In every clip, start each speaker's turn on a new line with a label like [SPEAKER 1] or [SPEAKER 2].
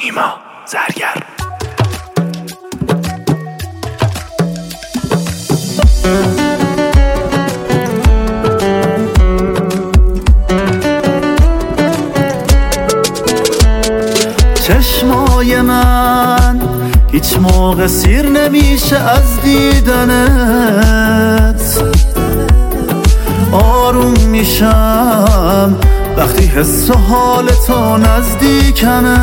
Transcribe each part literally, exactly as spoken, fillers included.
[SPEAKER 1] نیما زرگر.
[SPEAKER 2] چشمای من هیچ موقع سیر نمیشه از دیدنت، آروم میشم وقتی حس و حال تو نزدیکمه.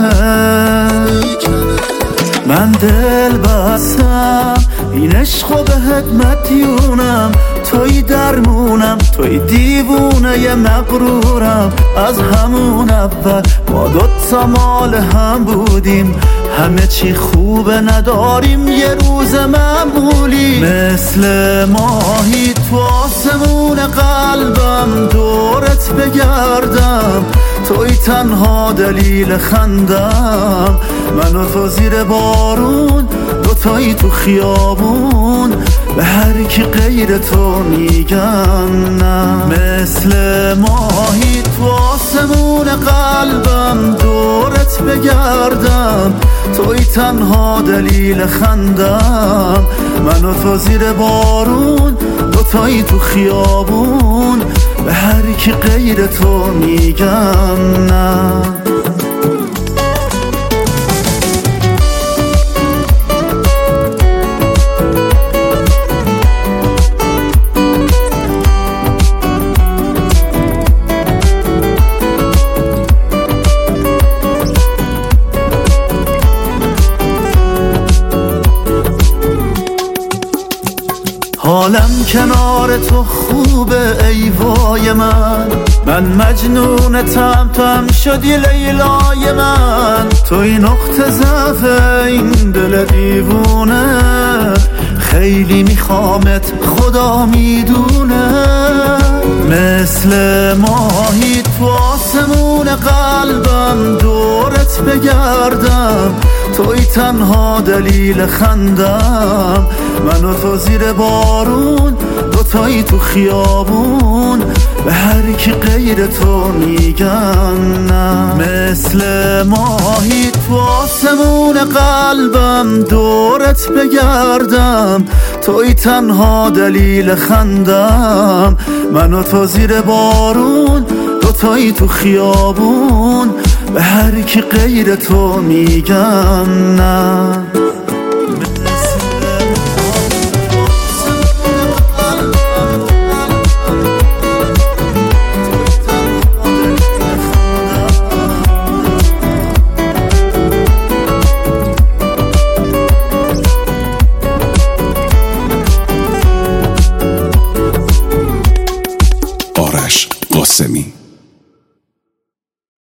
[SPEAKER 2] من دل بستم این عشقو بهت مدیونم، توی درمونم، توی دیوونه ی مغرورم. از همون اول ما دوتا مال هم بودیم، همه چی خوبه نداریم یه روز معمولی. مثل ماهی تو آسمون قلبم دورت بگردم، توی تنها دلیل خندم. من و تو زیر بارون دوتایی تو خیابون، به هر کی غیر تو میگن نه. مثل ماهی تو آسمون قلبم دورت بگردم، توی تنها دلیل خندم. من و تو زیر بارون دوتایی تو خیابون، به هر کی غیر تو میگن نه. حالم کنار تو خوبه ای وای من، من مجنونتم تو هم شدی لیلای من. توی نقطه ضعف این دل دیوونه، خیلی میخوامت خدا میدونه. مثل ماهی تو آسمون قلبم دورت بگردم، توی تنها دلیل خندم. من و تو زیر بارون دوتایی تو خیابون، به هر کی غیر تو میگن نه. مثل ماهی تو آسمون قلبم دورت بگردم، توی تنها دلیل خندم. من و تو زیر بارون دوتایی تو خیابون، به هر کی غیر تو میگن نه.
[SPEAKER 3] آرش قاسمی.